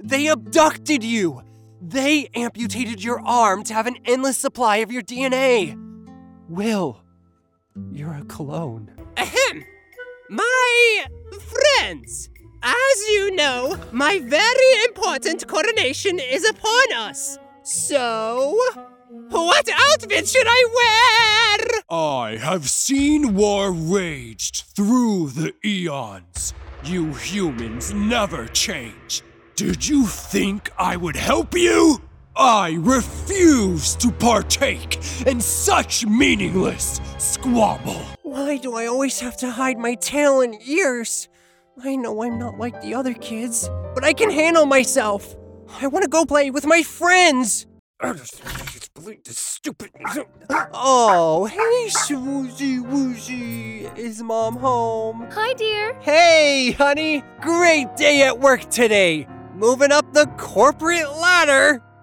They abducted you! They amputated your arm to have an endless supply of your DNA! Will, you're a clone. Ahem! My friends, as you know, my very important coronation is upon us. So, what outfit should I wear? I have seen war raged through the eons. You humans never change. Did you think I would help you? I refuse to partake in such meaningless squabble. Why do I always have to hide my tail and ears? I know I'm not like the other kids, but I can handle myself. I want to go play with my friends. Stupid. Oh, hey, Swoozy Woozy. Is Mom home? Hi, dear. Hey, honey. Great day at work today. Moving up the corporate ladder.